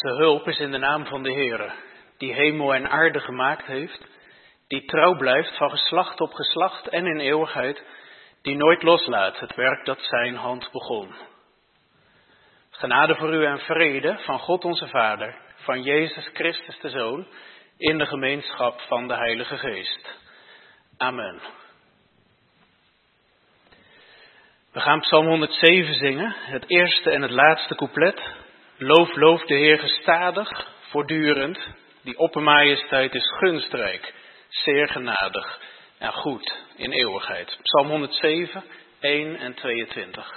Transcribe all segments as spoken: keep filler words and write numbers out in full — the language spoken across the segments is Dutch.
Onze hulp is in de naam van de Heere, die hemel en aarde gemaakt heeft, die trouw blijft van geslacht op geslacht en in eeuwigheid, die nooit loslaat het werk dat zijn hand begon. Genade voor u en vrede van God onze Vader, van Jezus Christus de Zoon, in de gemeenschap van de Heilige Geest. Amen. We gaan Psalm honderdzeven zingen, het eerste en het laatste couplet. Loof, loof de Heer gestadig, voortdurend, die oppermajesteit is gunstrijk, zeer genadig en goed in eeuwigheid. Psalm honderdzeven, één en tweeëntwintig.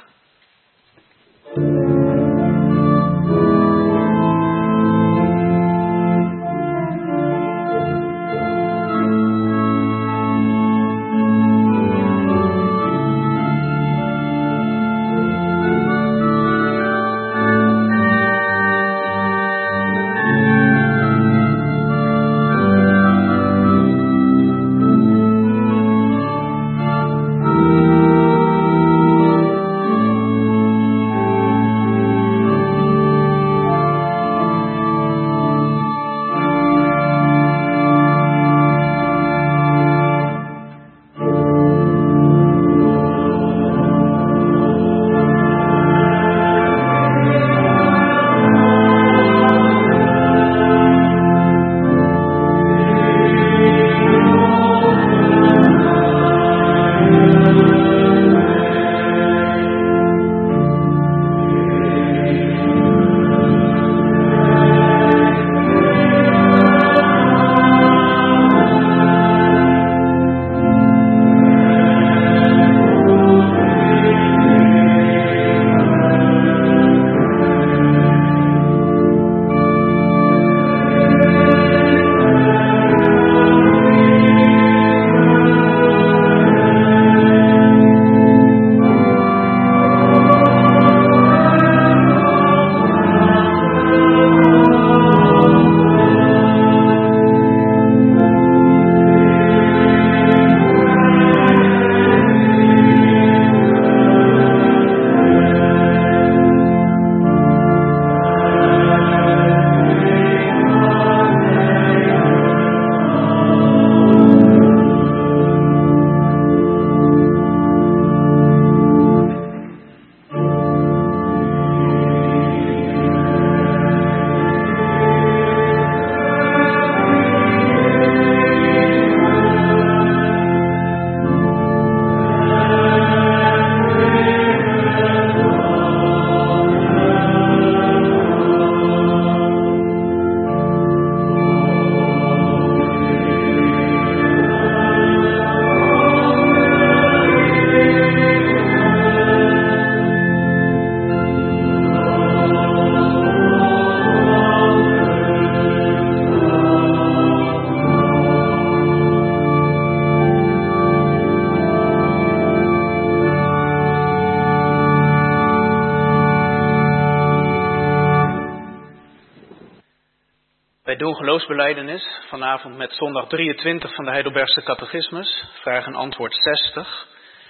Wij doen geloofsbelijdenis vanavond met zondag drieëntwintig van de Heidelbergse Catechismus, vraag en antwoord zestig.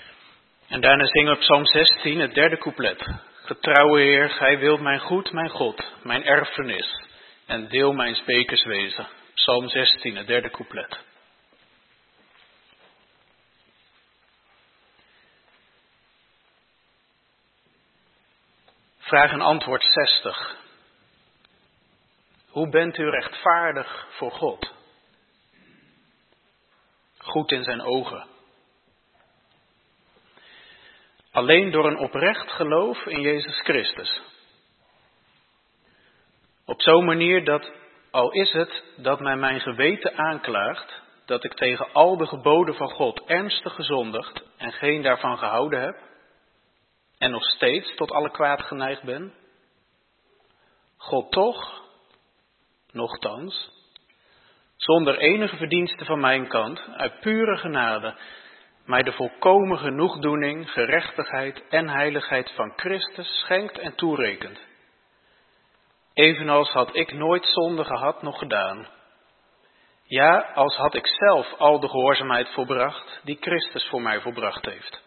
En daarna zingen we Psalm zestien, het derde couplet. Getrouwe Heer, gij wilt mijn goed, mijn God, mijn erfenis, en deel mijn spekers wezen. Psalm zestien, het derde couplet. Vraag en antwoord zestig. Hoe bent u rechtvaardig voor God? Goed in zijn ogen. Alleen door een oprecht geloof in Jezus Christus. Op zo'n manier dat, al is het dat mij mijn geweten aanklaagt, dat ik tegen al de geboden van God ernstig gezondigd en geen daarvan gehouden heb, en nog steeds tot alle kwaad geneigd ben, God toch, nochtans, zonder enige verdienste van mijn kant, uit pure genade, mij de volkomen genoegdoening, gerechtigheid en heiligheid van Christus schenkt en toerekent. Evenals had ik nooit zonde gehad nog gedaan. Ja, als had ik zelf al de gehoorzaamheid volbracht die Christus voor mij volbracht heeft.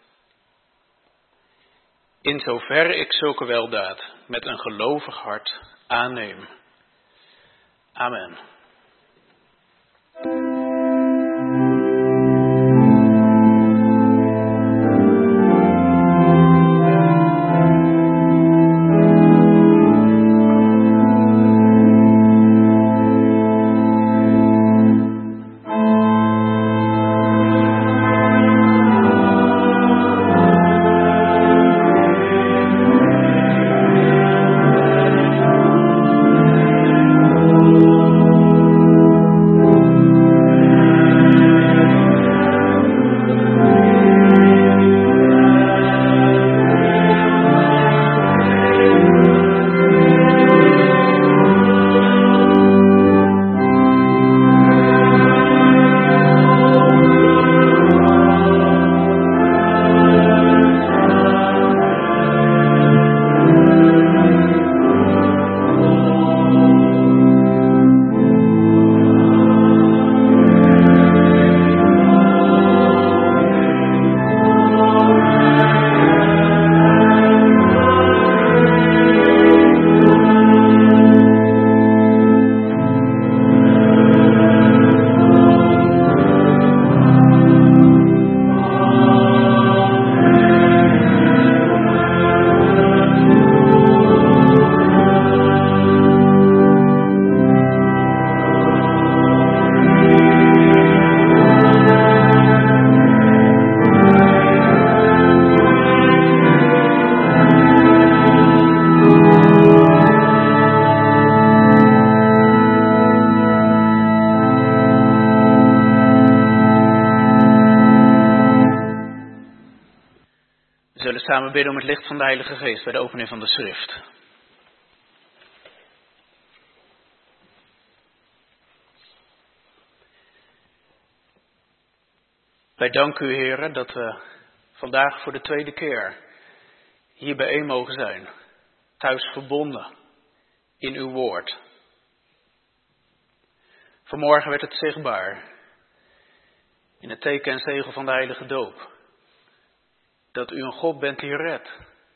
In zoverre ik zulke weldaad met een gelovig hart aanneem. Amen. Samen bidden om het licht van de Heilige Geest bij de opening van de schrift. Wij danken u, Heere, dat we vandaag voor de tweede keer hier bijeen mogen zijn. Thuis verbonden in uw woord. Vanmorgen werd het zichtbaar in het teken en zegel van de heilige doop. Dat u een God bent die redt.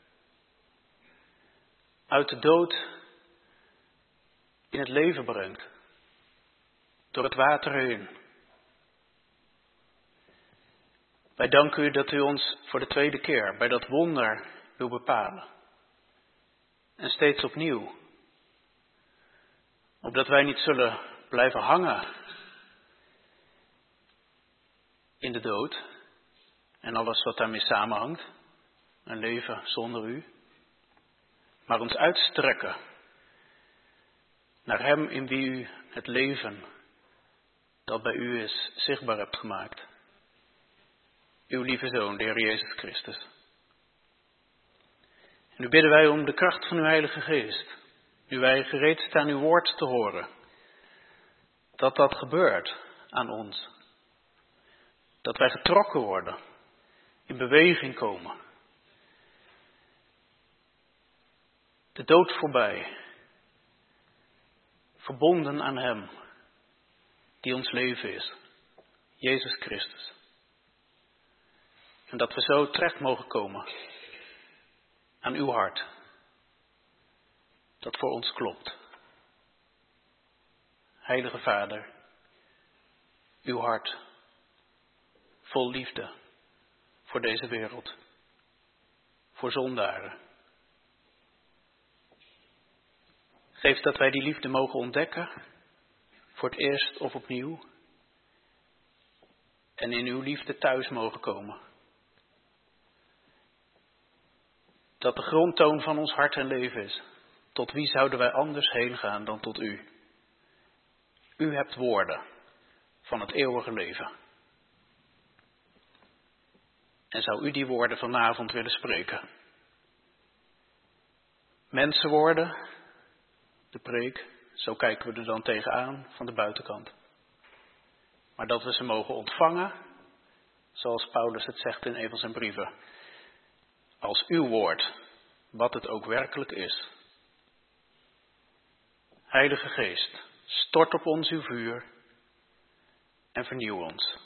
Uit de dood in het leven brengt. Door het water heen. Wij danken u dat u ons voor de tweede keer bij dat wonder wil bepalen. En steeds opnieuw. Opdat wij niet zullen blijven hangen in de dood. En alles wat daarmee samenhangt. Een leven zonder u. Maar ons uitstrekken naar hem in wie u het leven dat bij u is zichtbaar hebt gemaakt. Uw lieve Zoon, de Heer Jezus Christus. En nu bidden wij om de kracht van uw Heilige Geest. Nu wij gereed staan uw woord te horen. Dat dat gebeurt aan ons. Dat wij getrokken worden. In beweging komen. De dood voorbij. Verbonden aan hem. Die ons leven is. Jezus Christus. En dat we zo terecht mogen komen. Aan uw hart. Dat voor ons klopt. Heilige Vader. Uw hart. Vol liefde. Voor deze wereld. Voor zondaren. Geef dat wij die liefde mogen ontdekken. Voor het eerst of opnieuw. En in uw liefde thuis mogen komen. Dat de grondtoon van ons hart en leven is. Tot wie zouden wij anders heen gaan dan tot u? U hebt woorden van het eeuwige leven. En zou u die woorden vanavond willen spreken? Mensenwoorden, de preek, zo kijken we er dan tegenaan van de buitenkant. Maar dat we ze mogen ontvangen, zoals Paulus het zegt in een van zijn brieven. Als uw woord, wat het ook werkelijk is. Heilige Geest, stort op ons uw vuur en vernieuw ons.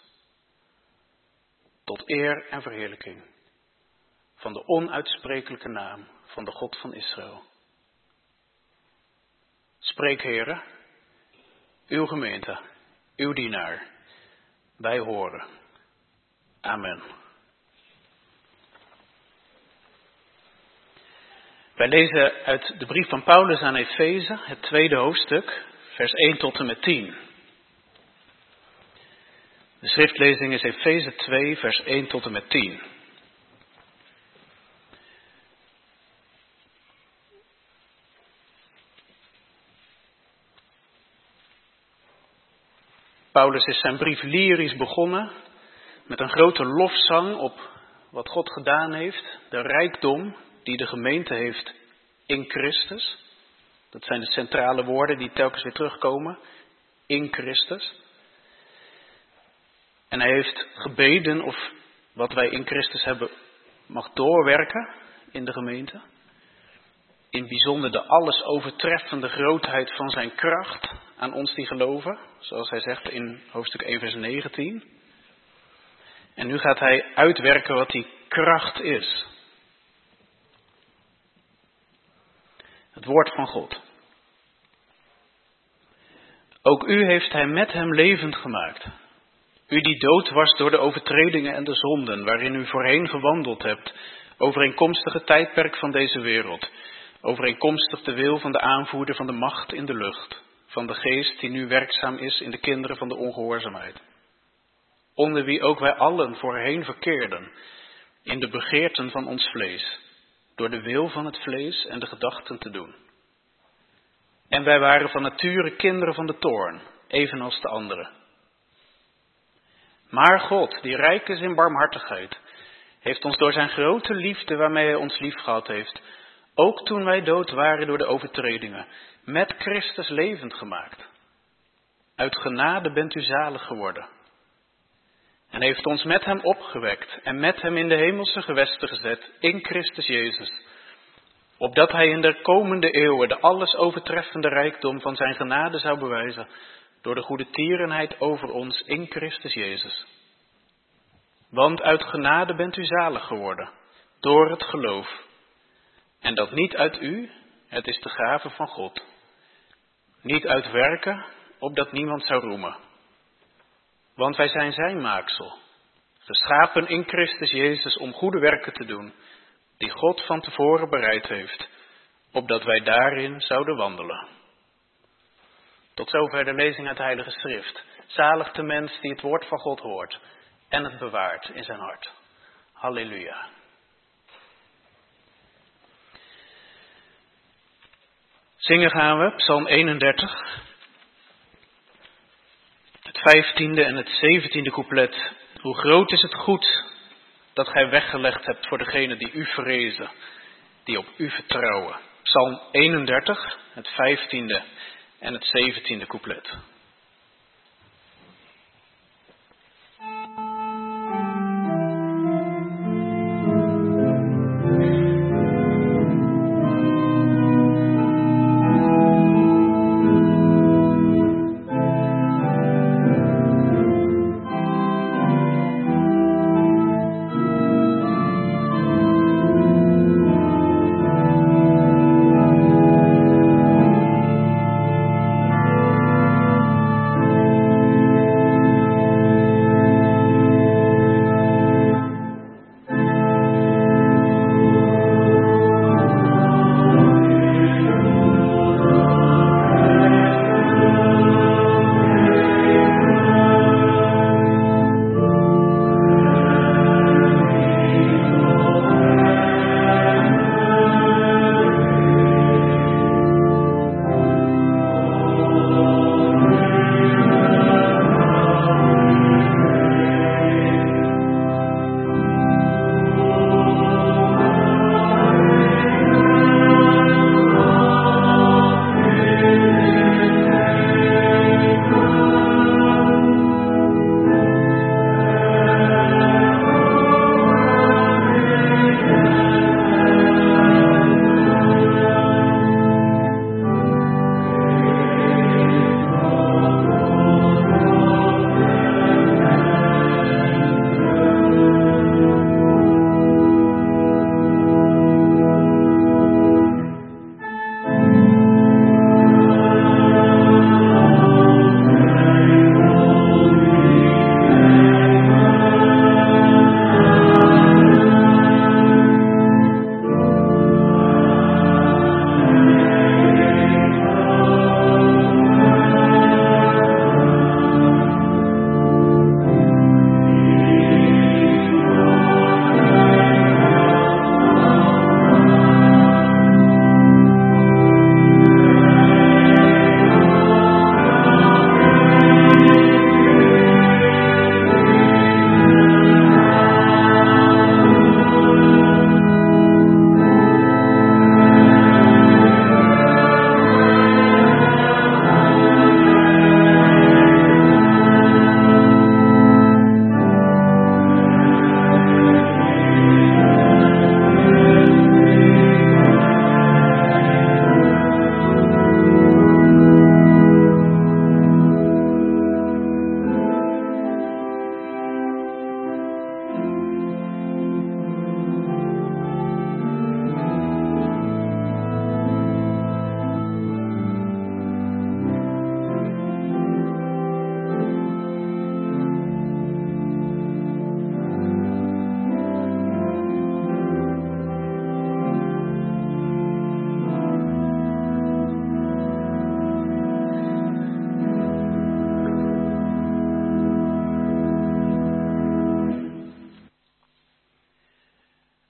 Tot eer en verheerlijking van de onuitsprekelijke naam van de God van Israël. Spreek, Heere, uw gemeente, uw dienaar, wij horen. Amen. Wij lezen uit de brief van Paulus aan Efeze, het tweede hoofdstuk, vers één tot en met tien. De schriftlezing is Efeze twee, vers één tot en met tien. Paulus is zijn brief lyrisch begonnen met een grote lofzang op wat God gedaan heeft, de rijkdom die de gemeente heeft in Christus. Dat zijn de centrale woorden die telkens weer terugkomen, in Christus. En hij heeft gebeden of wat wij in Christus hebben mag doorwerken in de gemeente. In het bijzonder de alles overtreffende grootheid van zijn kracht aan ons die geloven. Zoals hij zegt in hoofdstuk één vers negentien. En nu gaat hij uitwerken wat die kracht is. Het woord van God. Ook u heeft hij met hem levend gemaakt. U die dood was door de overtredingen en de zonden, waarin u voorheen gewandeld hebt, overeenkomstig het tijdperk van deze wereld, overeenkomstig de wil van de aanvoerder van de macht in de lucht, van de geest die nu werkzaam is in de kinderen van de ongehoorzaamheid. Onder wie ook wij allen voorheen verkeerden, in de begeerten van ons vlees, door de wil van het vlees en de gedachten te doen. En wij waren van nature kinderen van de toorn, evenals de anderen. Maar God, die rijk is in barmhartigheid, heeft ons door zijn grote liefde waarmee hij ons liefgehad heeft, ook toen wij dood waren door de overtredingen, met Christus levend gemaakt. Uit genade bent u zalig geworden. En heeft ons met hem opgewekt en met hem in de hemelse gewesten gezet, in Christus Jezus. Opdat hij in de komende eeuwen de alles overtreffende rijkdom van zijn genade zou bewijzen, door de goede tierenheid over ons in Christus Jezus. Want uit genade bent u zalig geworden, door het geloof. En dat niet uit u, het is de gave van God. Niet uit werken, opdat niemand zou roemen. Want wij zijn zijn maaksel, geschapen in Christus Jezus om goede werken te doen, die God van tevoren bereid heeft, opdat wij daarin zouden wandelen. Tot zover de lezing uit de Heilige Schrift. Zalig de mens die het woord van God hoort en het bewaart in zijn hart. Halleluja. Zingen gaan we, Psalm eenendertig, het vijftiende en het zeventiende couplet. Hoe groot is het goed dat gij weggelegd hebt voor degenen die u vrezen, die op u vertrouwen. Psalm eenendertig, het vijftiende en het zeventiende couplet.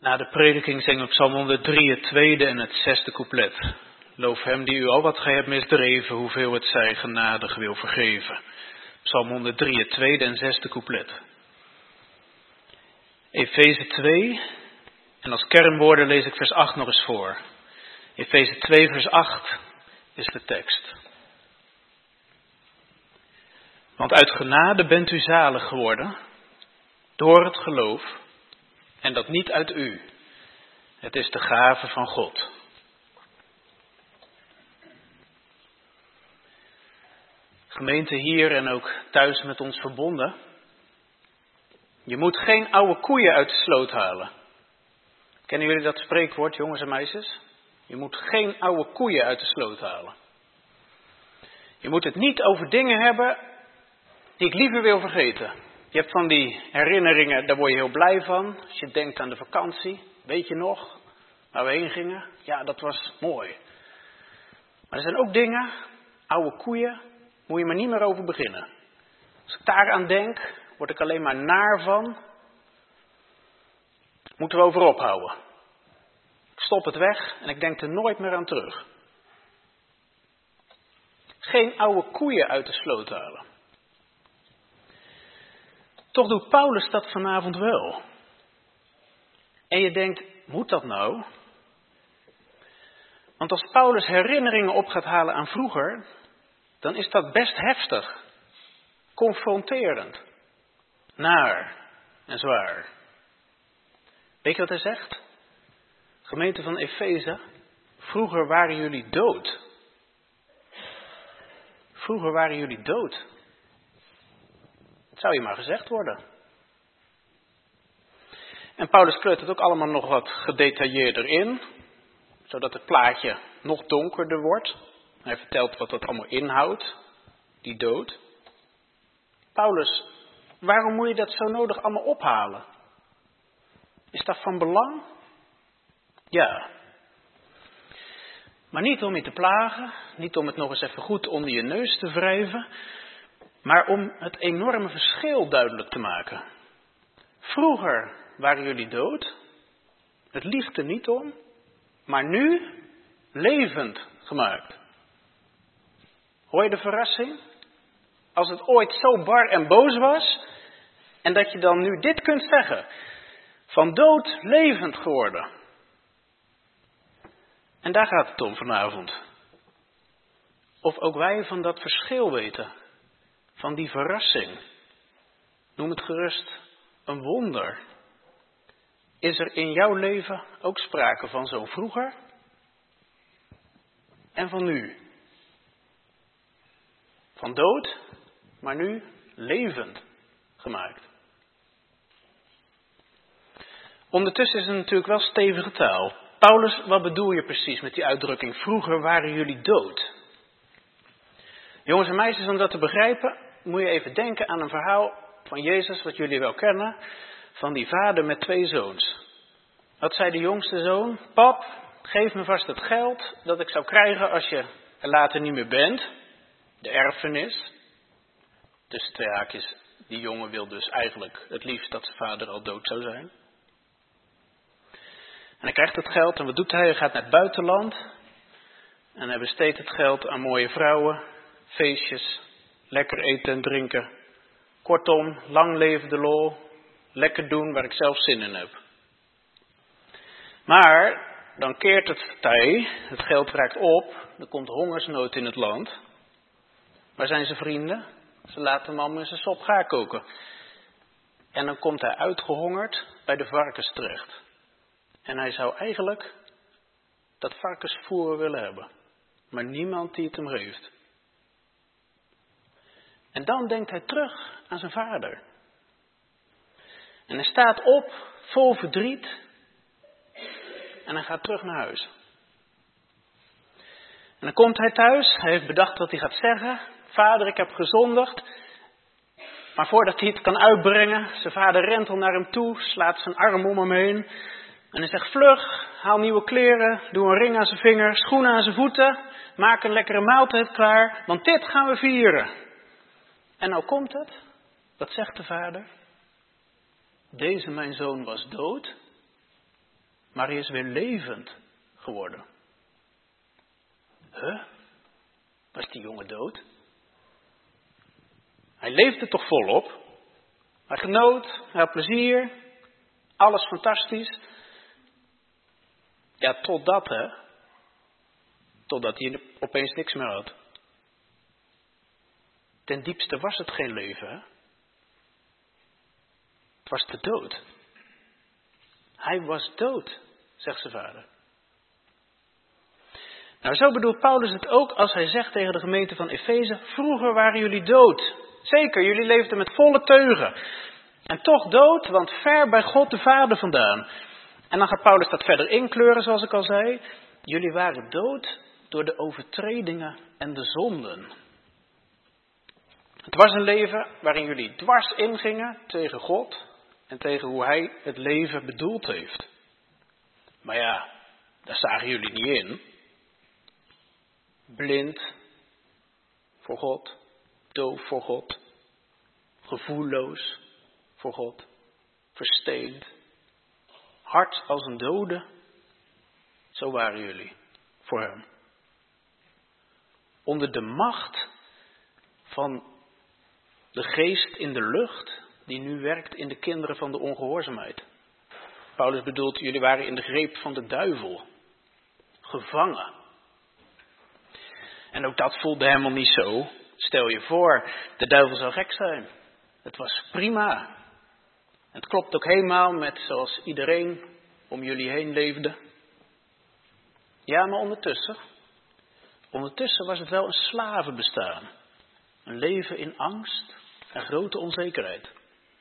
Na de prediking zingen we Psalm honderddrie, het tweede en het zesde couplet. Loof hem die u al wat gij hebt misdreven, hoeveel het zij genadig wil vergeven. Psalm honderddrie, het tweede en zesde couplet. Efeze twee, en als kernwoorden lees ik vers acht nog eens voor. Efeze twee, vers acht is de tekst. Want uit genade bent u zalig geworden, door het geloof, en dat niet uit u. Het is de gave van God. Gemeente hier en ook thuis met ons verbonden. Je moet geen oude koeien uit de sloot halen. Kennen jullie dat spreekwoord, jongens en meisjes? Je moet geen oude koeien uit de sloot halen. Je moet het niet over dingen hebben die ik liever wil vergeten. Je hebt van die herinneringen, daar word je heel blij van. Als je denkt aan de vakantie, weet je nog waar we heen gingen? Ja, dat was mooi. Maar er zijn ook dingen, oude koeien, moet je maar niet meer over beginnen. Als ik daaraan denk, word ik alleen maar naar van. Moeten we over ophouden. Ik stop het weg en ik denk er nooit meer aan terug. Geen oude koeien uit de sloot halen. Toch doet Paulus dat vanavond wel. En je denkt, moet dat nou? Want als Paulus herinneringen op gaat halen aan vroeger, dan is dat best heftig. Confronterend. Naar en zwaar. Weet je wat hij zegt? Gemeente van Efeze, vroeger waren jullie dood. Vroeger waren jullie dood. Het zou je maar gezegd worden. En Paulus kleurt het ook allemaal nog wat gedetailleerder in, zodat het plaatje nog donkerder wordt. Hij vertelt wat dat allemaal inhoudt, die dood. Paulus, waarom moet je dat zo nodig allemaal ophalen? Is dat van belang? Ja. Maar niet om je te plagen, niet om het nog eens even goed onder je neus te wrijven, maar om het enorme verschil duidelijk te maken. Vroeger waren jullie dood, het liegt er niet om, maar nu levend gemaakt. Hoor je de verrassing? Als het ooit zo bar en boos was, en dat je dan nu dit kunt zeggen, van dood levend geworden. En daar gaat het om vanavond. Of ook wij van dat verschil weten. Van die verrassing. Noem het gerust een wonder. Is er in jouw leven ook sprake van zo'n vroeger? En van nu? Van dood, maar nu levend gemaakt. Ondertussen is het natuurlijk wel stevige taal. Paulus, wat bedoel je precies met die uitdrukking? Vroeger waren jullie dood. Jongens en meisjes, om dat te begrijpen, moet je even denken aan een verhaal van Jezus, wat jullie wel kennen, van die vader met twee zoons. Wat zei de jongste zoon? Pap, geef me vast het geld dat ik zou krijgen als je er later niet meer bent. De erfenis. Tussen twee haakjes, die jongen wil dus eigenlijk het liefst dat zijn vader al dood zou zijn. En hij krijgt het geld en wat doet hij? Hij gaat naar het buitenland. En hij besteedt het geld aan mooie vrouwen, feestjes, lekker eten en drinken. Kortom, lang leven de lol, lekker doen waar ik zelf zin in heb. Maar dan keert het tij, het geld raakt op, er komt hongersnood in het land. Waar zijn zijn vrienden? Ze laten hem allemaal in zijn sop gaar koken. En dan komt hij uitgehongerd bij de varkens terecht. En hij zou eigenlijk dat varkensvoer willen hebben. Maar niemand die het hem geeft. En dan denkt hij terug aan zijn vader. En hij staat op, vol verdriet. En hij gaat terug naar huis. En dan komt hij thuis. Hij heeft bedacht wat hij gaat zeggen. Vader, ik heb gezondigd. Maar voordat hij het kan uitbrengen, zijn vader rent al naar hem toe, slaat zijn arm om hem heen. En hij zegt, vlug, haal nieuwe kleren, doe een ring aan zijn vinger, schoenen aan zijn voeten, maak een lekkere maaltijd klaar, want dit gaan we vieren. En nou komt het, wat zegt de vader? Deze mijn zoon was dood maar hij is weer levend geworden. Huh? Was die jongen dood? Hij leefde toch volop? Hij genoot, hij had plezier, alles fantastisch. Ja, totdat hè. Totdat hij opeens niks meer had. Ten diepste was het geen leven, hè? Het was de dood. Hij was dood, zegt zijn vader. Nou, zo bedoelt Paulus het ook als hij zegt tegen de gemeente van Efeze: vroeger waren jullie dood. Zeker, jullie leefden met volle teugen. En toch dood, want ver bij God de Vader vandaan. En dan gaat Paulus dat verder inkleuren, zoals ik al zei. Jullie waren dood door de overtredingen en de zonden. Het was een leven waarin jullie dwars ingingen tegen God en tegen hoe hij het leven bedoeld heeft. Maar ja, daar zagen jullie niet in. Blind voor God, doof voor God, gevoelloos voor God, versteend, hard als een dode. Zo waren jullie voor hem. Onder de macht van de geest in de lucht die nu werkt in de kinderen van de ongehoorzaamheid. Paulus bedoelt, jullie waren in de greep van de duivel, gevangen. En ook dat voelde helemaal niet zo. Stel je voor, de duivel zou gek zijn. Het was prima. Het klopt ook helemaal met zoals iedereen om jullie heen leefde. Ja, maar ondertussen, ondertussen was het wel een slavenbestaan. Een leven in angst en grote onzekerheid.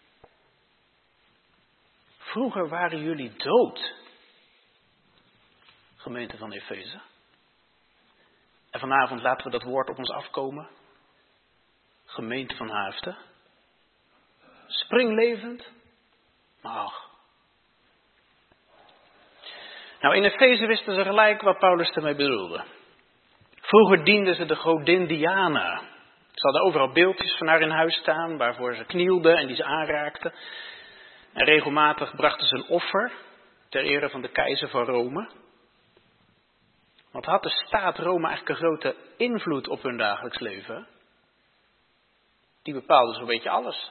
Vroeger waren jullie dood, gemeente van Efeze. En vanavond laten we dat woord op ons afkomen. Gemeente van Haaften. Springlevend, maar ach. Nou, in Efeze wisten ze gelijk wat Paulus ermee bedoelde. Vroeger dienden ze de godin Diana. Ze hadden overal beeldjes van haar in huis staan, waarvoor ze knielden en die ze aanraakten. En regelmatig brachten ze een offer ter ere van de keizer van Rome. Want had de staat Rome eigenlijk een grote invloed op hun dagelijks leven? Die bepaalde zo'n beetje alles.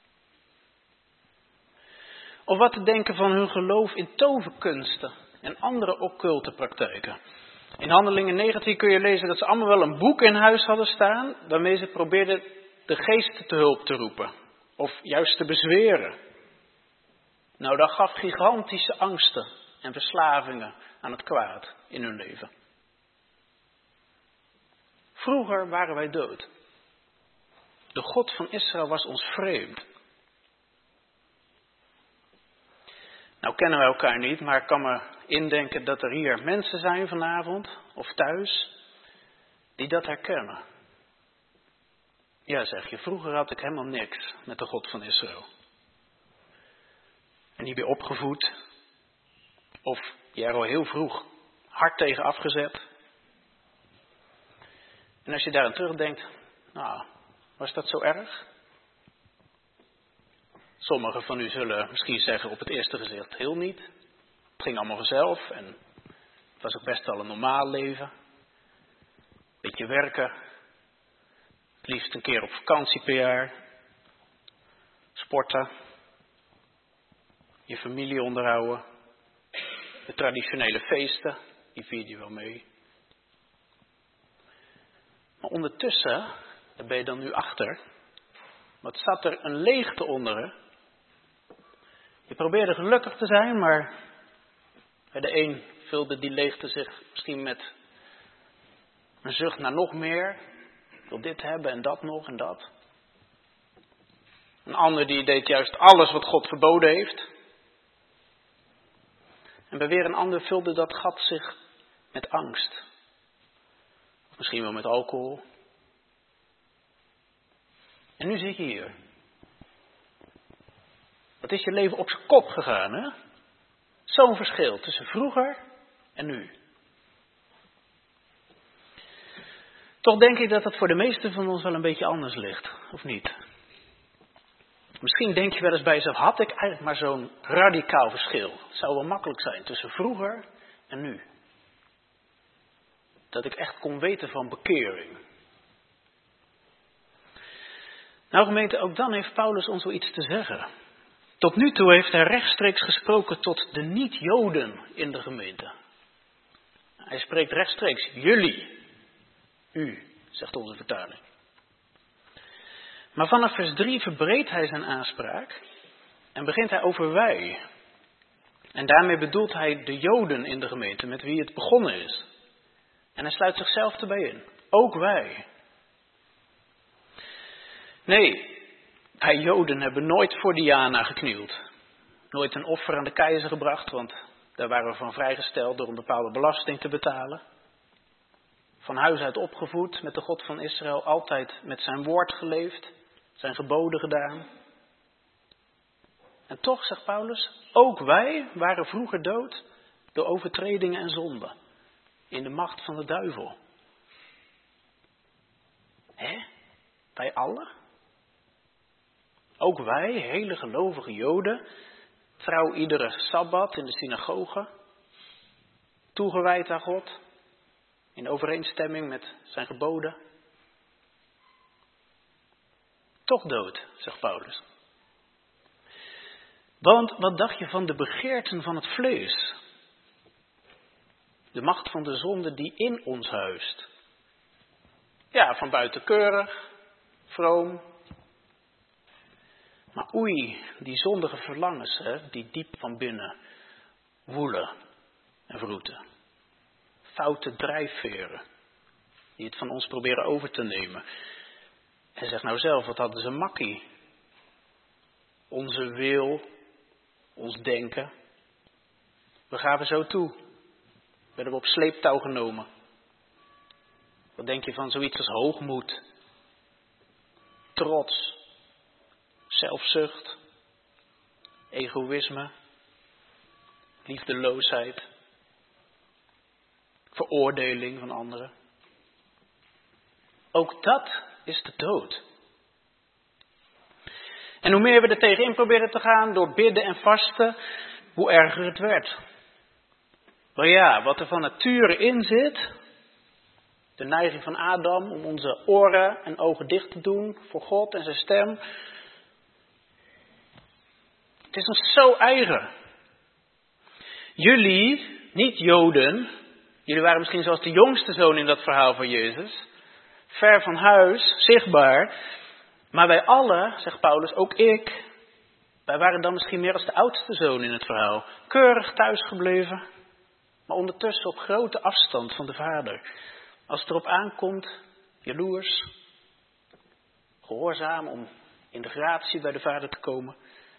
Of wat te denken van hun geloof in toverkunsten en andere occulte praktijken. In Handelingen negentien kun je lezen dat ze allemaal wel een boek in huis hadden staan, waarmee ze probeerden de geesten te hulp te roepen. Of juist te bezweren. Nou, dat gaf gigantische angsten en verslavingen aan het kwaad in hun leven. Vroeger waren wij dood. De God van Israël was ons vreemd. Nou kennen wij elkaar niet, maar ik kan me indenken dat er hier mensen zijn vanavond, of thuis, die dat herkennen. Ja, zeg je, vroeger had ik helemaal niks met de God van Israël. En niet weer opgevoed, of je er al heel vroeg hard tegen afgezet. En als je daaraan terugdenkt, nou, was dat zo erg? Sommigen van u zullen misschien zeggen op het eerste gezicht heel niet. Het ging allemaal vanzelf en het was ook best wel een normaal leven. Beetje werken, het liefst een keer op vakantie per jaar. Sporten, je familie onderhouden. De traditionele feesten, die vier je wel mee. Maar ondertussen, daar ben je dan nu achter, wat zat er een leegte onder, hè? Je probeerde gelukkig te zijn, maar bij de een vulde die leegte zich misschien met een zucht naar nog meer. Ik wil dit hebben en dat nog en dat. Een ander die deed juist alles wat God verboden heeft. En bij weer een ander vulde dat gat zich met angst. Of misschien wel met alcohol. En nu zit je hier. Wat is je leven op zijn kop gegaan, hè? Zo'n verschil tussen vroeger en nu. Toch denk ik dat het voor de meesten van ons wel een beetje anders ligt, of niet? Misschien denk je wel eens bij jezelf, had ik eigenlijk maar zo'n radicaal verschil. Het zou wel makkelijk zijn tussen vroeger en nu. Dat ik echt kon weten van bekering. Nou gemeente, ook dan heeft Paulus ons wel iets te zeggen. Tot nu toe heeft hij rechtstreeks gesproken tot de niet-Joden in de gemeente. Hij spreekt rechtstreeks, jullie, u, zegt onze vertaling. Maar vanaf vers drie verbreedt hij zijn aanspraak en begint hij over wij. En daarmee bedoelt hij de Joden in de gemeente met wie het begonnen is. En hij sluit zichzelf erbij in, ook wij. Nee, wij Joden hebben nooit voor Diana geknield. Nooit een offer aan de keizer gebracht, want daar waren we van vrijgesteld door een bepaalde belasting te betalen. Van huis uit opgevoed met de God van Israël, altijd met zijn woord geleefd, zijn geboden gedaan. En toch, zegt Paulus, ook wij waren vroeger dood door overtredingen en zonden. In de macht van de duivel. Hè? Wij allen? Ook wij, hele gelovige Joden, trouw iedere Sabbat in de synagoge, toegewijd aan God, in overeenstemming met zijn geboden. Toch dood, zegt Paulus. Want wat dacht je van de begeerten van het vlees? De macht van de zonde die in ons huist. Ja, van buiten keurig, vroom. Maar oei, die zondige verlangens, hè, die diep van binnen woelen en wroeten. Foute drijfveren, die het van ons proberen over te nemen. En zeg nou zelf, wat hadden ze makkie? Onze wil, ons denken. We gaven zo toe. Werden we op sleeptouw genomen. Wat denk je van zoiets als hoogmoed? Trots. Zelfzucht. Egoïsme. Liefdeloosheid. Veroordeling van anderen. Ook dat is de dood. En hoe meer we er tegenin proberen te gaan door bidden en vasten, hoe erger het werd. Maar ja, wat er van nature in zit, de neiging van Adam om onze oren en ogen dicht te doen voor God en zijn stem. Het is ons zo eigen. Jullie, niet Joden, jullie waren misschien zoals de jongste zoon in dat verhaal van Jezus, ver van huis, zichtbaar. Maar wij allen, zegt Paulus, ook ik, wij waren dan misschien meer als de oudste zoon in het verhaal. Keurig thuisgebleven, maar ondertussen op grote afstand van de vader. Als het erop aankomt, jaloers, gehoorzaam om in de gratie bij de vader te komen.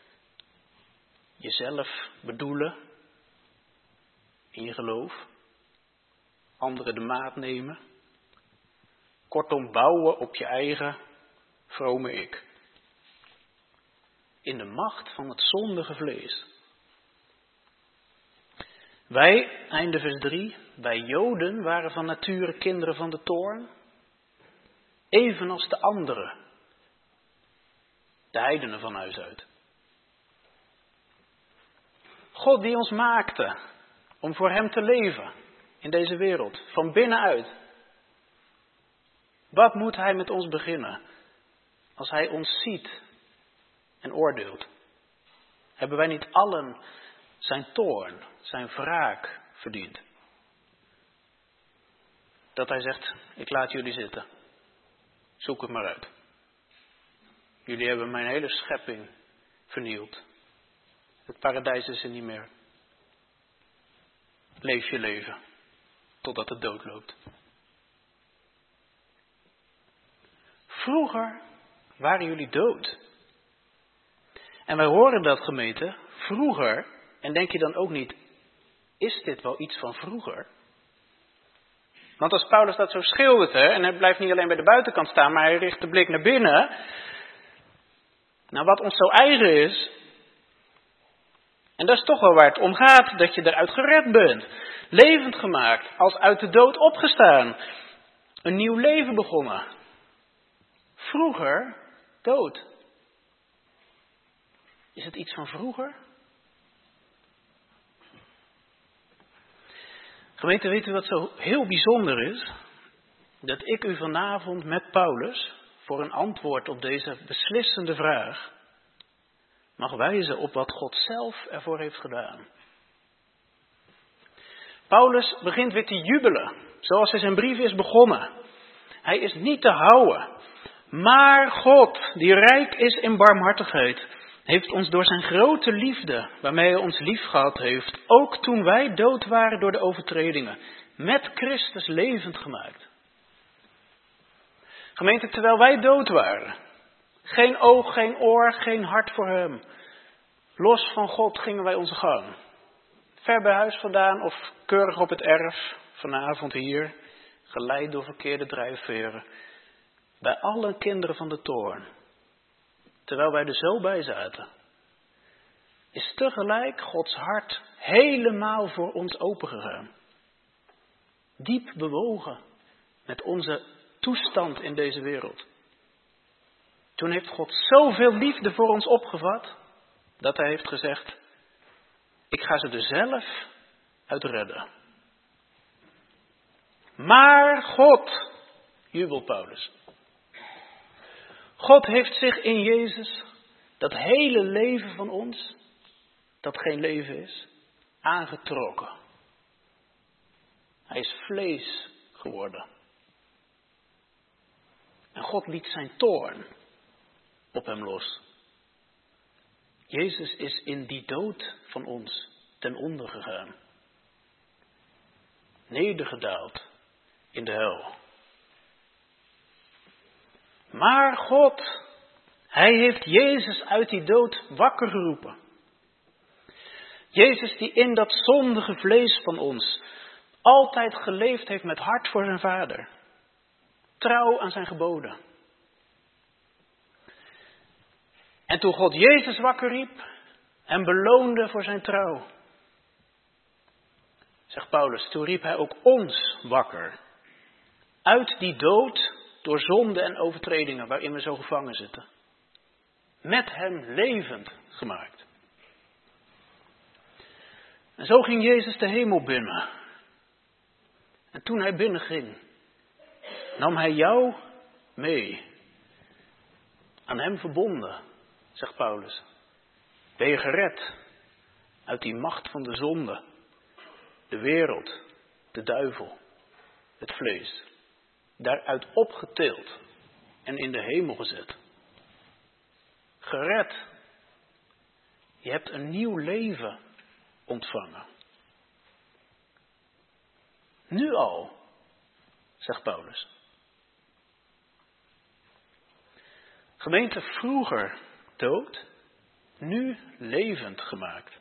Jezelf bedoelen in je geloof. Anderen de maat nemen. Kortom, bouwen op je eigen vrome ik. In de macht van het zondige vlees. Wij, einde vers drie, wij Joden waren van nature kinderen van de toorn. Evenals de anderen. De heidenen van huis uit. God die ons maakte om voor hem te leven in deze wereld, van binnenuit. Wat moet hij met ons beginnen als hij ons ziet en oordeelt? Hebben wij niet allen zijn toorn, zijn wraak verdiend? Dat hij zegt, ik laat jullie zitten. Zoek het maar uit. Jullie hebben mijn hele schepping vernield. Het paradijs is er niet meer. Leef je leven, totdat het dood loopt. Vroeger waren jullie dood. En wij horen dat, gemeente, vroeger, en denk je dan ook niet, is dit wel iets van vroeger? Want als Paulus dat zo schildert, hè, en hij blijft niet alleen bij de buitenkant staan, maar hij richt de blik naar binnen. Nou, wat ons zo eigen is, en dat is toch wel waar het om gaat, dat je eruit gered bent. Levend gemaakt, als uit de dood opgestaan. Een nieuw leven begonnen. Vroeger dood. Is het iets van vroeger? Gemeente, weet u wat zo heel bijzonder is? Dat ik u vanavond met Paulus voor een antwoord op deze beslissende vraag mag wijzen op wat God zelf ervoor heeft gedaan. Paulus begint weer te jubelen, zoals hij zijn brief is begonnen. Hij is niet te houden. Maar God, die rijk is in barmhartigheid, heeft ons door zijn grote liefde, waarmee hij ons lief gehad heeft, ook toen wij dood waren door de overtredingen, met Christus levend gemaakt. Gemeente, terwijl wij dood waren, geen oog, geen oor, geen hart voor hem, los van God gingen wij onze gang. Ver bij huis vandaan of keurig op het erf, vanavond hier, geleid door verkeerde drijfveren. Bij alle kinderen van de toorn, terwijl wij er zo bij zaten, is tegelijk Gods hart helemaal voor ons opengegaan. Diep bewogen met onze toestand in deze wereld. Toen heeft God zoveel liefde voor ons opgevat, dat hij heeft gezegd, ik ga ze er zelf uit redden. Maar God, jubelt Paulus. God heeft zich in Jezus, dat hele leven van ons, dat geen leven is, aangetrokken. Hij is vlees geworden. En God liet zijn toorn op hem los. Jezus is in die dood van ons ten onder gegaan. Nedergedaald in de hel. Maar God, hij heeft Jezus uit die dood wakker geroepen. Jezus die in dat zondige vlees van ons altijd geleefd heeft met hart voor zijn Vader. Trouw aan zijn geboden. En toen God Jezus wakker riep en beloonde voor zijn trouw, zegt Paulus, toen riep hij ook ons wakker. Uit die dood door zonde en overtredingen waarin we zo gevangen zitten. Met hem levend gemaakt. En zo ging Jezus de hemel binnen. En toen hij binnenging, nam hij jou mee. Aan hem verbonden, zegt Paulus. Ben je gered uit die macht van de zonde, de wereld, de duivel, het vlees. Daaruit opgetild en in de hemel gezet. Gered. Je hebt een nieuw leven ontvangen. Nu al, zegt Paulus. Gemeente, vroeger dood, nu levend gemaakt.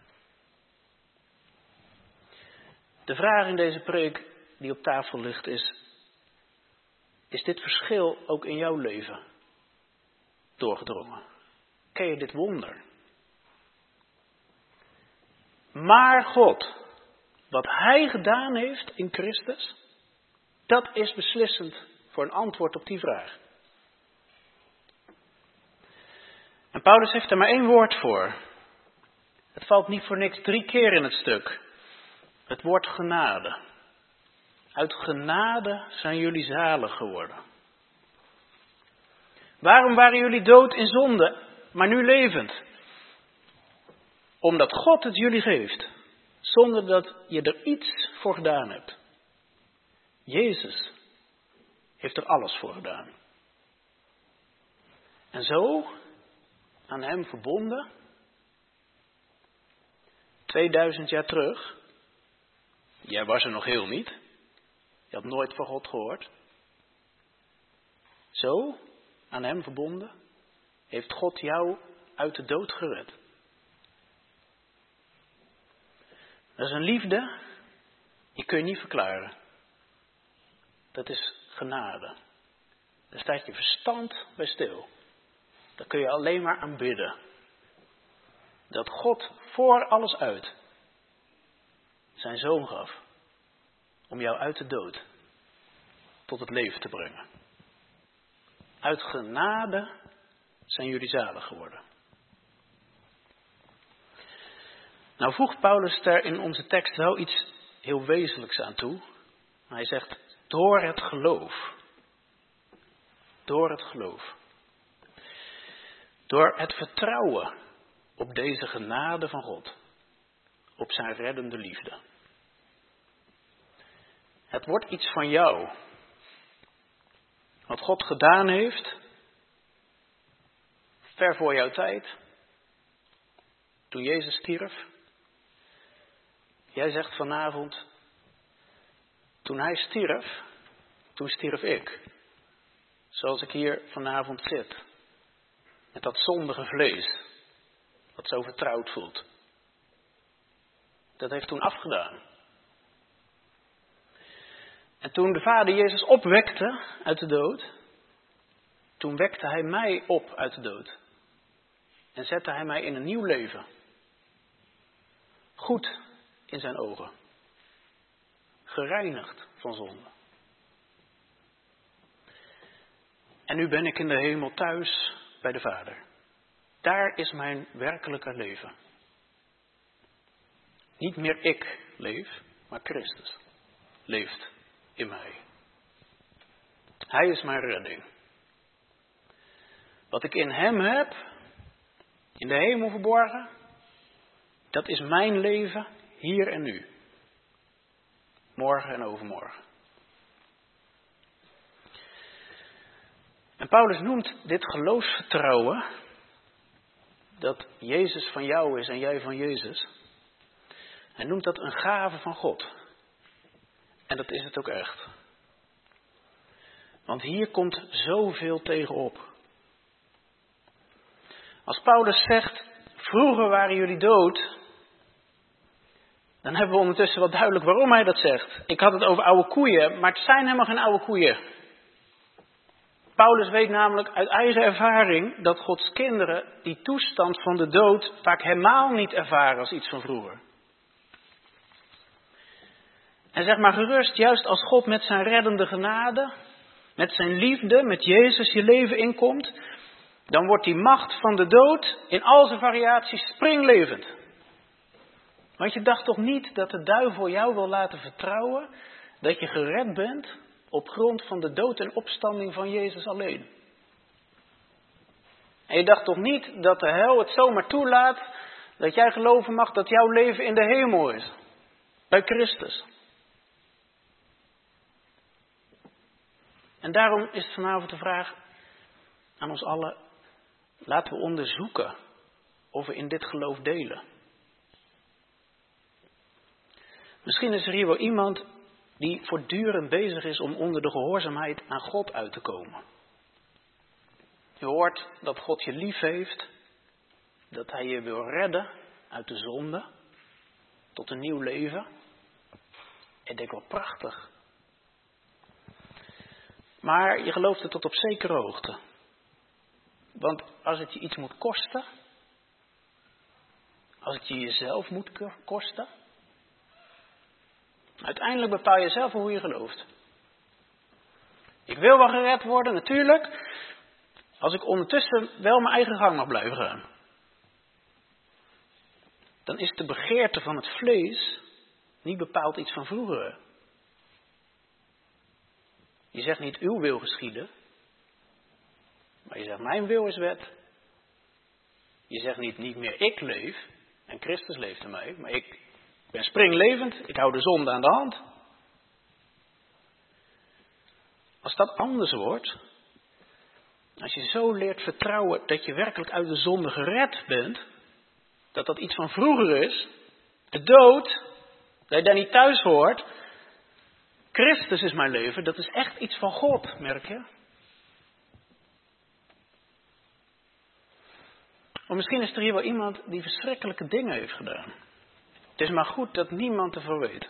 De vraag in deze preek die op tafel ligt is, is dit verschil ook in jouw leven doorgedrongen? Ken je dit wonder? Maar God, wat hij gedaan heeft in Christus, dat is beslissend voor een antwoord op die vraag. En Paulus heeft er maar één woord voor. Het valt niet voor niks drie keer in het stuk. Het woord genade. Uit genade zijn jullie zalig geworden. Waarom waren jullie dood in zonde, maar nu levend? Omdat God het jullie geeft, zonder dat je er iets voor gedaan hebt. Jezus heeft er alles voor gedaan. En zo, aan hem verbonden, tweeduizend jaar terug, jij was er nog heel niet, je had nooit van God gehoord. Zo, aan hem verbonden, heeft God jou uit de dood gered. Dat is een liefde, die kun je niet verklaren. Dat is genade. Daar staat je verstand bij stil. Daar kun je alleen maar aanbidden. Dat God voor alles uit zijn zoon gaf. Om jou uit de dood tot het leven te brengen. Uit genade zijn jullie zalig geworden. Nou voegt Paulus daar in onze tekst wel iets heel wezenlijks aan toe. Hij zegt, door het geloof. Door het geloof. Door het vertrouwen op deze genade van God. Op zijn reddende liefde. Het wordt iets van jou. Wat God gedaan heeft, ver voor jouw tijd, toen Jezus stierf. Jij zegt vanavond, toen hij stierf, toen stierf ik. Zoals ik hier vanavond zit. Met dat zondige vlees, wat zo vertrouwd voelt. Dat heeft toen afgedaan. En toen de Vader Jezus opwekte uit de dood, toen wekte hij mij op uit de dood. En zette hij mij in een nieuw leven. Goed in zijn ogen. Gereinigd van zonde. En nu ben ik in de hemel thuis bij de Vader. Daar is mijn werkelijke leven. Niet meer ik leef, maar Christus leeft in mij. Hij is mijn redding. Wat ik in hem heb, in de hemel verborgen, dat is mijn leven hier en nu. Morgen en overmorgen. En Paulus noemt dit geloofsvertrouwen, dat Jezus van jou is en jij van Jezus, hij noemt dat een gave van God. En dat is het ook echt. Want hier komt zoveel tegenop. Als Paulus zegt, vroeger waren jullie dood, dan hebben we ondertussen wel duidelijk waarom hij dat zegt. Ik had het over oude koeien, maar het zijn helemaal geen oude koeien. Paulus weet namelijk uit eigen ervaring dat Gods kinderen die toestand van de dood vaak helemaal niet ervaren als iets van vroeger. En zeg maar gerust, juist als God met zijn reddende genade, met zijn liefde, met Jezus je leven inkomt, dan wordt die macht van de dood in al zijn variaties springlevend. Want je dacht toch niet dat de duivel jou wil laten vertrouwen dat je gered bent op grond van de dood en opstanding van Jezus alleen. En je dacht toch niet dat de hel het zomaar toelaat dat jij geloven mag dat jouw leven in de hemel is. Bij Christus. En daarom is het vanavond de vraag aan ons allen. Laten we onderzoeken of we in dit geloof delen. Misschien is er hier wel iemand die voortdurend bezig is om onder de gehoorzaamheid aan God uit te komen. Je hoort dat God je lief heeft, dat hij je wil redden uit de zonde, tot een nieuw leven. Ik denk wel prachtig. Maar je gelooft het tot op zekere hoogte. Want als het je iets moet kosten, als het je jezelf moet kosten, uiteindelijk bepaal je zelf hoe je gelooft. Ik wil wel gered worden, natuurlijk, als ik ondertussen wel mijn eigen gang mag blijven gaan. Dan is de begeerte van het vlees niet bepaald iets van vroeger. Je zegt niet uw wil geschieden, maar je zegt mijn wil is wet. Je zegt niet niet meer ik leef en Christus leeft in mij, maar ik ben springlevend, ik hou de zonde aan de hand. Als dat anders wordt, als je zo leert vertrouwen dat je werkelijk uit de zonde gered bent, dat dat iets van vroeger is, de dood, dat je daar niet thuis hoort, Christus is mijn leven, dat is echt iets van God, merk je? Of misschien is er hier wel iemand die verschrikkelijke dingen heeft gedaan. Het is maar goed dat niemand ervan weet.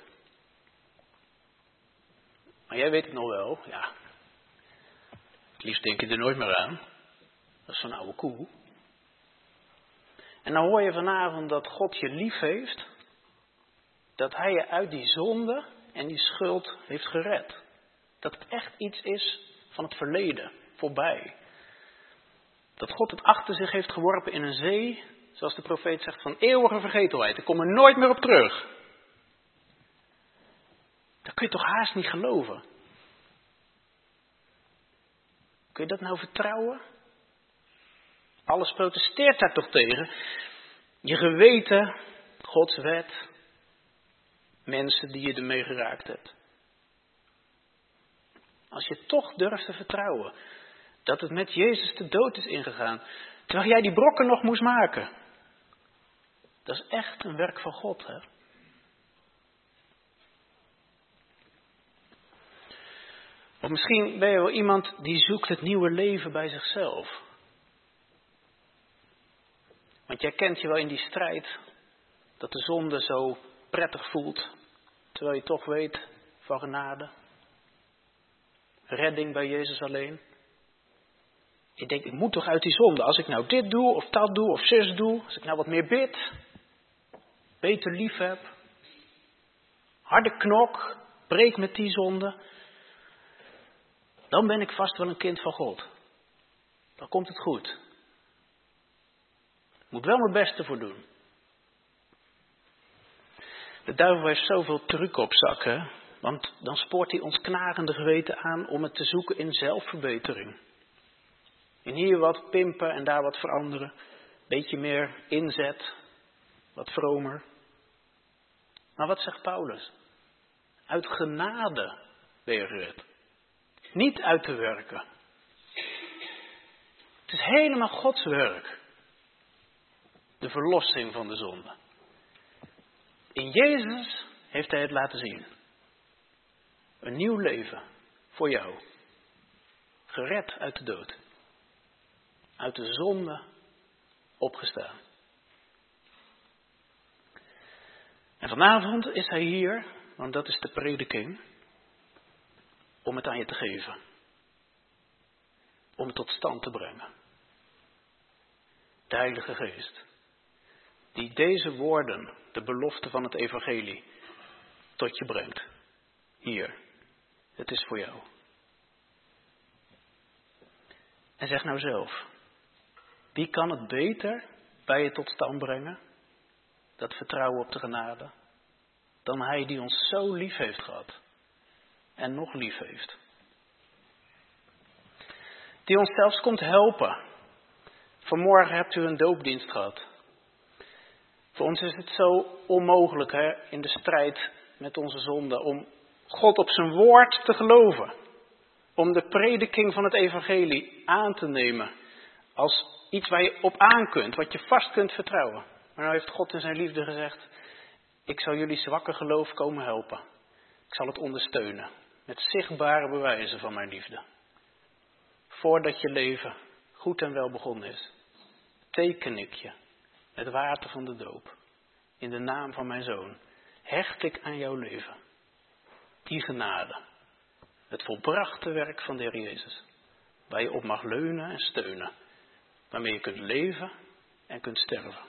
Maar jij weet het nog wel, ja. Het liefst denk je er nooit meer aan. Dat is zo'n oude koe. En dan hoor je vanavond dat God je lief heeft. Dat hij je uit die zonde en die schuld heeft gered. Dat het echt iets is van het verleden, voorbij. Dat God het achter zich heeft geworpen in een zee zoals de profeet zegt, van eeuwige vergetelheid. Ik kom er nooit meer op terug. Dat kun je toch haast niet geloven? Kun je dat nou vertrouwen? Alles protesteert daar toch tegen? Je geweten, Gods wet, mensen die je ermee geraakt hebt. Als je toch durft te vertrouwen dat het met Jezus de dood is ingegaan, terwijl jij die brokken nog moest maken. Dat is echt een werk van God, hè? Of misschien ben je wel iemand die zoekt het nieuwe leven bij zichzelf. Want jij kent je wel in die strijd dat de zonde zo prettig voelt, terwijl je toch weet van genade. Redding bij Jezus alleen. Je denkt, ik moet toch uit die zonde. Als ik nou dit doe, of dat doe, of zus doe. Als ik nou wat meer bid. Beter lief heb. Harde knok. Breek met die zonde. Dan ben ik vast wel een kind van God. Dan komt het goed. Ik moet wel mijn best ervoor doen. De duivel heeft zoveel truc op zak, hè? Want dan spoort hij ons knagende geweten aan om het te zoeken in zelfverbetering. En hier wat pimpen en daar wat veranderen. Beetje meer inzet. Wat vromer. Maar wat zegt Paulus? Uit genade ben je gered. Niet uit te werken. Het is helemaal Gods werk. De verlossing van de zonde. In Jezus heeft hij het laten zien. Een nieuw leven voor jou. Gered uit de dood. Uit de zonde opgestaan. En vanavond is hij hier, want dat is de prediking, om het aan je te geven. Om het tot stand te brengen. De Heilige Geest. Die deze woorden, de belofte van het evangelie, tot je brengt. Hier. Het is voor jou. En zeg nou zelf. Wie kan het beter bij je tot stand brengen? Dat vertrouwen op de genade. Dan hij die ons zo lief heeft gehad. En nog lief heeft. Die ons zelfs komt helpen. Vanmorgen hebt u een doopdienst gehad. Voor ons is het zo onmogelijk, hè, in de strijd met onze zonde, om God op zijn woord te geloven. Om de prediking van het evangelie aan te nemen als iets waar je op aan kunt, wat je vast kunt vertrouwen. Maar nou heeft God in zijn liefde gezegd, ik zal jullie zwakke geloof komen helpen. Ik zal het ondersteunen met zichtbare bewijzen van mijn liefde. Voordat je leven goed en wel begonnen is, teken ik je het water van de doop. In de naam van mijn zoon hecht ik aan jouw leven. Die genade. Het volbrachte werk van de Heer Jezus. Waar je op mag leunen en steunen. Waarmee je kunt leven en kunt sterven.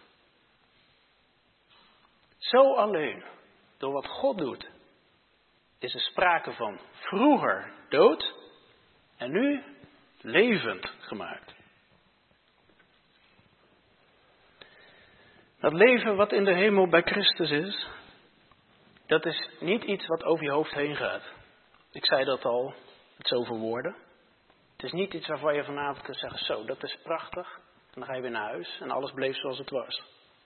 Zo alleen, door wat God doet, is er sprake van vroeger dood en nu levend gemaakt. Dat leven wat in de hemel bij Christus is, dat is niet iets wat over je hoofd heen gaat. Ik zei dat al, met zoveel woorden. Het is niet iets waarvan je vanavond kunt zeggen, zo, dat is prachtig. En dan ga je weer naar huis en alles bleef zoals het was.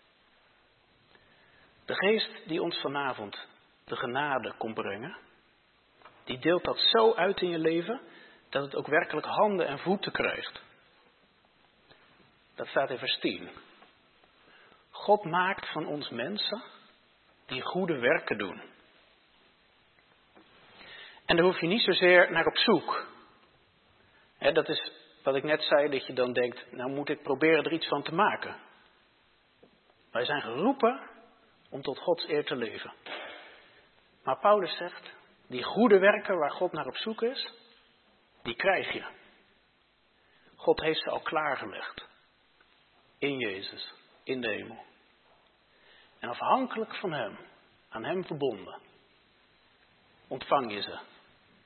De geest die ons vanavond de genade komt brengen, die deelt dat zo uit in je leven, dat het ook werkelijk handen en voeten krijgt. Dat staat in vers tien. God maakt van ons mensen die goede werken doen. En daar hoef je niet zozeer naar op zoek. He, dat is wat ik net zei, dat je dan denkt, nou moet ik proberen er iets van te maken. Wij zijn geroepen om tot Gods eer te leven. Maar Paulus zegt, die goede werken waar God naar op zoek is, die krijg je. God heeft ze al klaargelegd. In Jezus, in de hemel. En afhankelijk van hem, aan hem verbonden, ontvang je ze.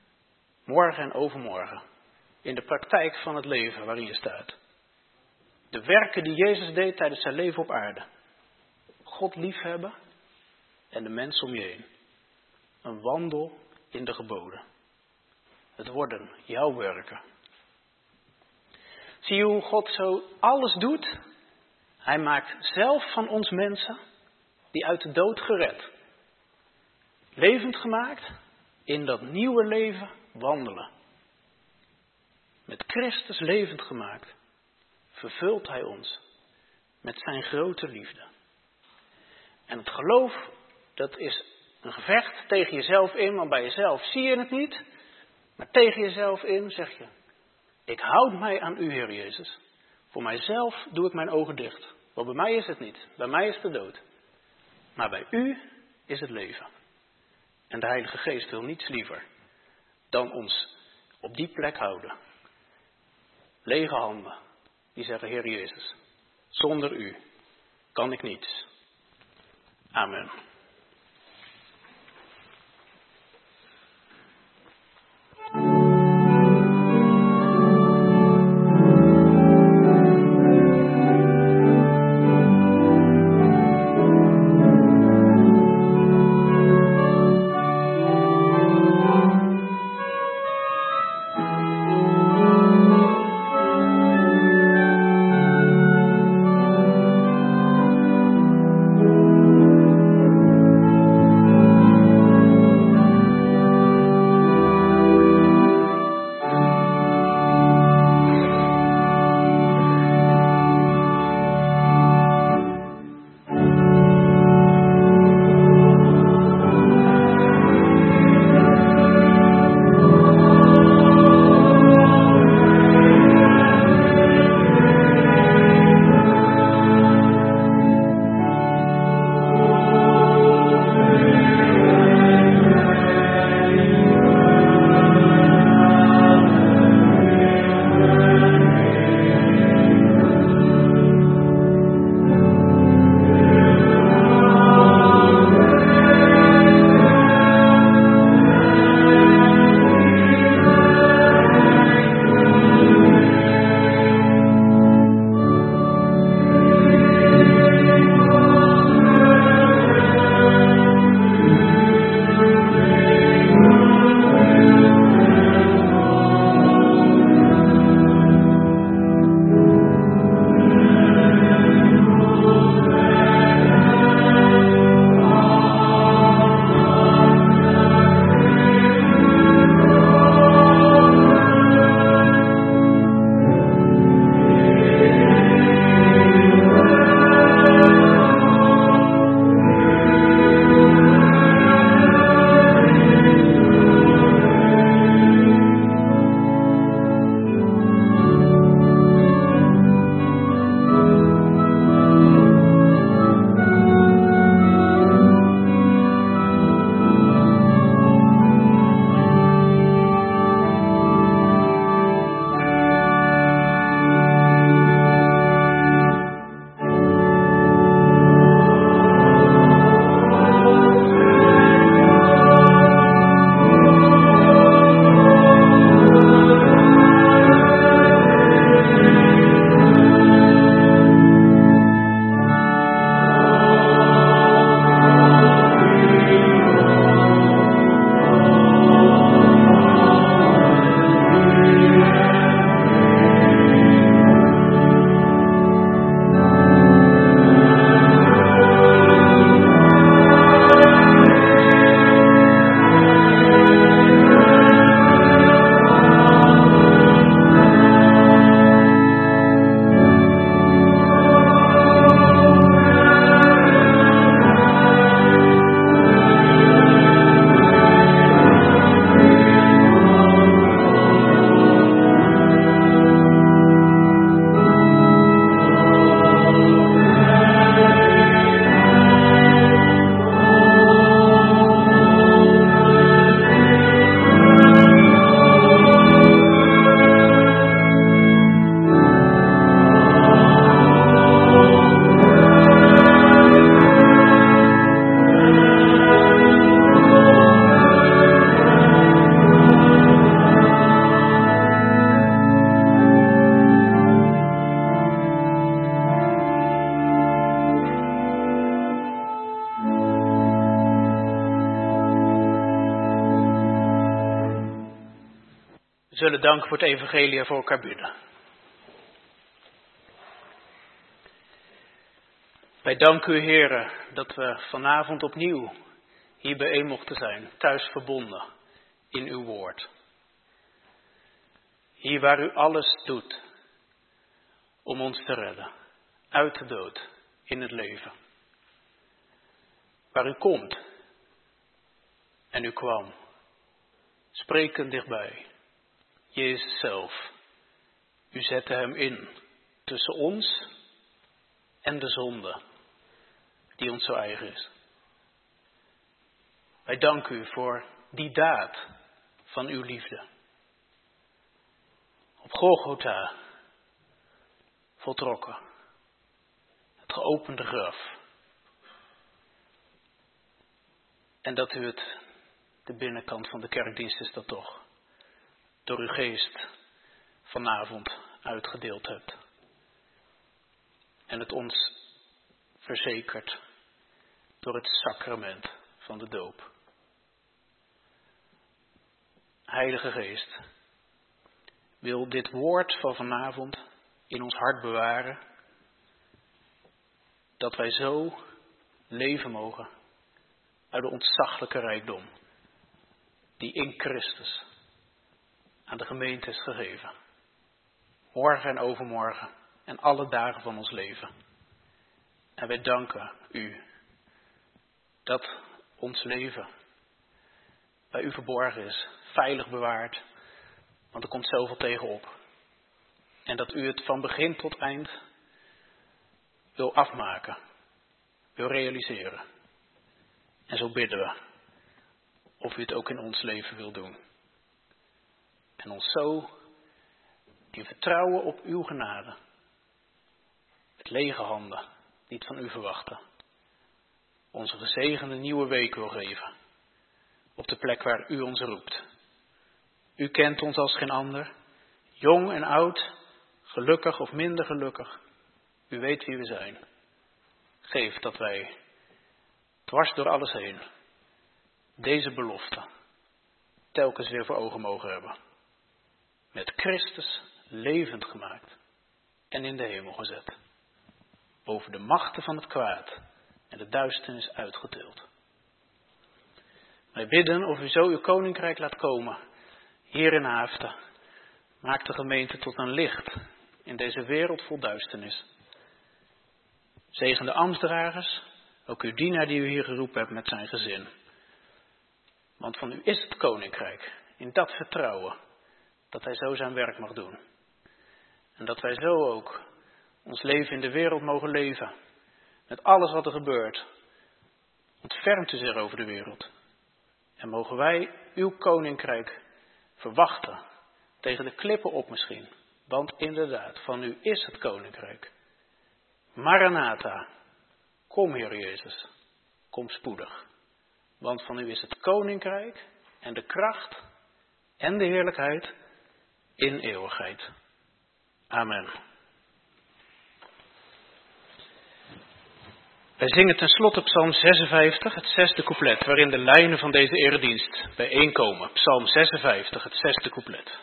Morgen en overmorgen. In de praktijk van het leven waarin je staat. De werken die Jezus deed tijdens zijn leven op aarde. God liefhebben en de mens om je heen. Een wandel in de geboden. Het worden jouw werken. Zie je hoe God zo alles doet? Hij maakt zelf van ons mensen die uit de dood gered. Levend gemaakt, in dat nieuwe leven wandelen. Met Christus levend gemaakt, vervult hij ons met zijn grote liefde. En het geloof, dat is een gevecht tegen jezelf in, want bij jezelf zie je het niet. Maar tegen jezelf in zeg je, ik houd mij aan u, Heer Jezus. Voor mijzelf doe ik mijn ogen dicht. Want bij mij is het niet, bij mij is de dood. Maar bij u is het leven. En de Heilige Geest wil niets liever dan ons op die plek houden. Lege handen, die zeggen, Heer Jezus, zonder u kan ik niets. Amen. We zullen danken voor het evangelie en voor elkaar bidden. Wij danken u, Heere, dat we vanavond opnieuw hier bijeen mochten zijn, thuis verbonden in uw woord. Hier waar u alles doet om ons te redden, uit de dood, in het leven. Waar u komt en u kwam, sprekend dichtbij, Jezus zelf. U zette hem in tussen ons en de zonde die ons zo eigen is. Wij danken u voor die daad van uw liefde. Op Golgotha voltrokken. Het geopende graf. En dat u het, de binnenkant van de kerkdienst is dat toch, door uw geest vanavond uitgedeeld hebt. En het ons verzekert door het sacrament van de doop. Heilige Geest, wil dit woord van vanavond in ons hart bewaren, dat wij zo leven mogen uit de ontzaglijke rijkdom die in Christus aan de gemeente is gegeven. Morgen en overmorgen en alle dagen van ons leven. En wij danken u dat ons leven bij u verborgen is, veilig bewaard, want er komt zoveel tegenop. En dat u het van begin tot eind wil afmaken, wil realiseren. En zo bidden we of u het ook in ons leven wil doen. En ons zo in vertrouwen op uw genade, met lege handen, niet van u verwachten, onze gezegende nieuwe week wil geven, op de plek waar u ons roept. U kent ons als geen ander, jong en oud, gelukkig of minder gelukkig. U weet wie we zijn. Geef dat wij, dwars door alles heen, deze belofte telkens weer voor ogen mogen hebben. Met Christus levend gemaakt en in de hemel gezet. Boven de machten van het kwaad en de duisternis uitgetild. Wij bidden of u zo uw koninkrijk laat komen, hier in Haaften. Maak de gemeente tot een licht in deze wereld vol duisternis. Zegen de ambtsdragers, ook uw dienaar die u hier geroepen hebt met zijn gezin. Want van u is het koninkrijk, in dat vertrouwen, dat hij zo zijn werk mag doen. En dat wij zo ook ons leven in de wereld mogen leven. Met alles wat er gebeurt. Ontfermt u zich over de wereld. En mogen wij uw koninkrijk verwachten. Tegen de klippen op misschien. Want inderdaad, van u is het koninkrijk. Maranatha. Kom, Heer Jezus. Kom spoedig. Want van u is het koninkrijk en de kracht en de heerlijkheid in eeuwigheid. Amen. Wij zingen tenslotte Psalm zesenvijftig, het zesde couplet, waarin de lijnen van deze eredienst bijeenkomen. Psalm zesenvijftig, het zesde couplet.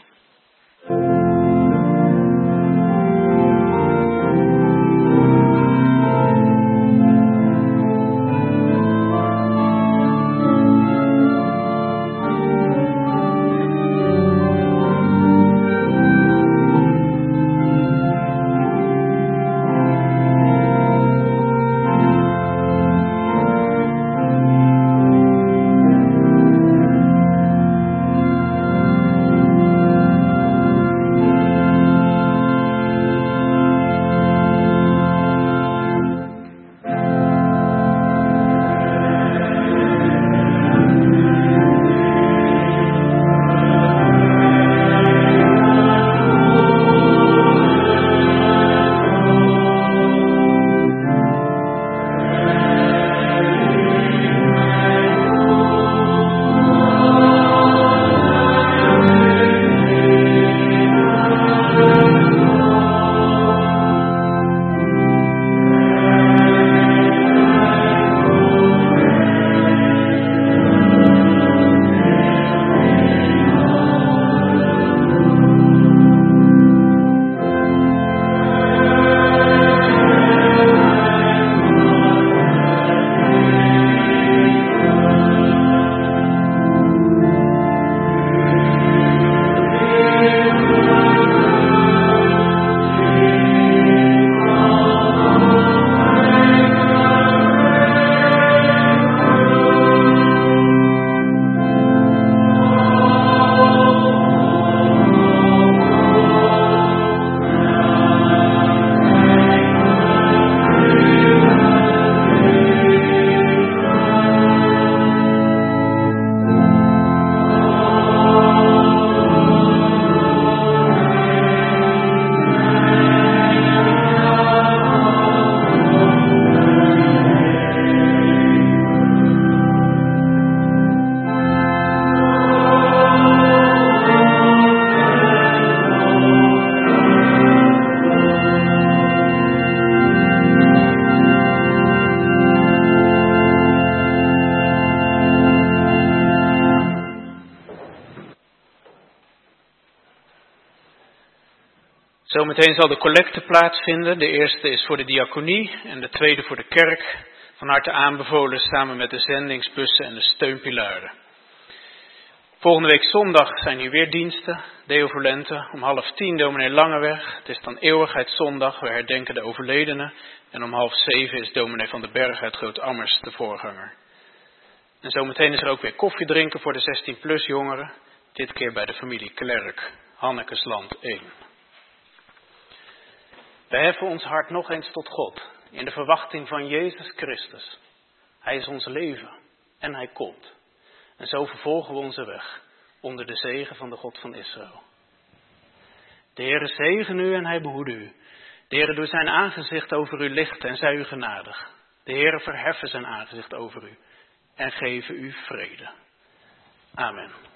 Thank you. Zometeen zal de collecte plaatsvinden. De eerste is voor de diaconie en de tweede voor de kerk. Van harte aanbevolen samen met de zendingsbussen en de steunpilaren. Volgende week zondag zijn hier weer diensten. Deo Volente, om half tien dominee Langeweg. Het is dan Eeuwigheidszondag, we herdenken de overledenen. En om half zeven is dominee Van den Berg uit Groot-Ammers de voorganger. En zometeen is er ook weer koffie drinken voor de zestien plus jongeren. Dit keer bij de familie Klerk, Hannekesland één. Wij heffen ons hart nog eens tot God, in de verwachting van Jezus Christus. Hij is ons leven en hij komt. En zo vervolgen we onze weg, onder de zegen van de God van Israël. De Heere zegene u en hij behoede u. De Heere doet zijn aangezicht over u lichten en zij u genadig. De Heere verheffen zijn aangezicht over u en geven u vrede. Amen.